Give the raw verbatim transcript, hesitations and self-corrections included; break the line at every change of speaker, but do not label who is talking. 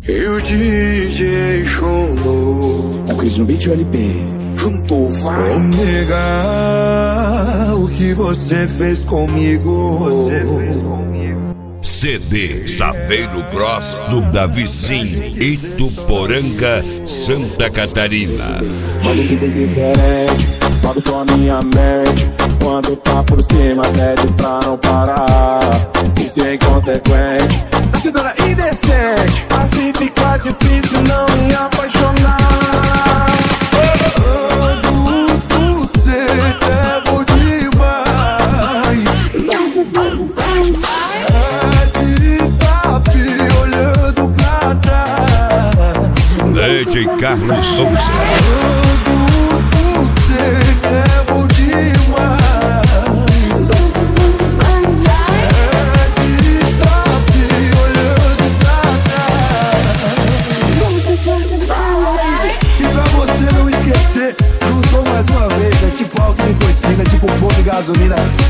E o D J Xondô,
é o Cris no beat L P.
juntou, vai. Ô nega, o que você fez comigo?
C D Saveiro Bros do Davizinho, Ituporanga, Santa Catarina.
Mano, que bem diferente, modo só a minha mente. Quando tá por cima, pede pra não parar. Isso é inconsequente, bastidora indecente. Assim fica difícil não me apaixonar.
D J Carlos Souza.
Você é bom demais. Olhando pra trás. E pra você não esquecer, juntou mais uma vez. É tipo álcool em nicotina, tipo fogo e gasolina.